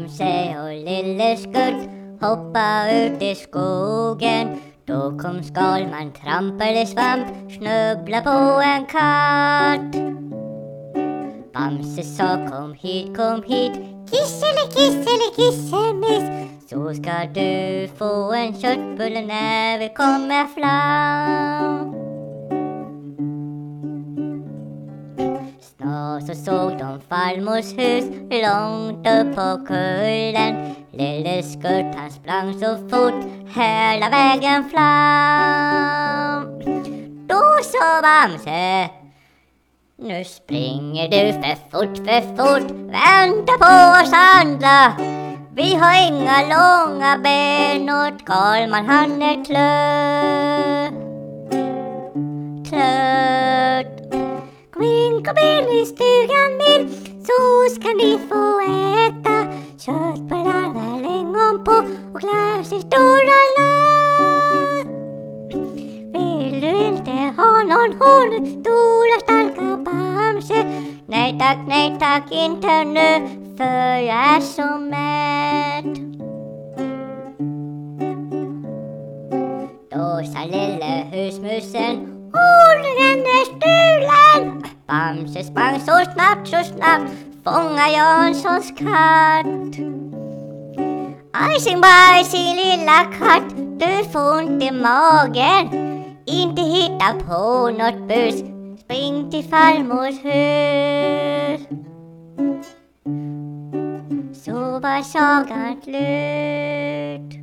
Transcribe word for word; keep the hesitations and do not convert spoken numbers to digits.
Bamse och lille Skutt hoppa ut i skogen. Då kom Skalman, trampade svamp, snubbla på en katt. Bamse sa kom hit, kom hit, kissele, kissele, kissemis. Så ska du få en köttbulle när vi kommer fram. Snart så såg de farmors hus långt upp på kullen. Lille Skutt han sprang så fort hela vägen fram. Då sa Bamse: nu springer du för fort, för fort. Vänta på oss andra. Vi har inga långa ben och Skalman han är trött. Trött. Kom in, kom in i stugan min, så ska ni få äta köttbullar väl en gång på och glas i stora lass. Vill du inte ha någon hon, stora starka Bamse? Nej tack, nej tack, inte nu, för jag är så mätt. Då sa lille husmusen: ordningen är stulen. Bamse sprang så snabbt, så snabbt, fånga Janssons katt. Ajsing bajsing lilla katt, du får ont i magen. Inte hitta på något bus, spring till farmors hus. Så var sagan slut.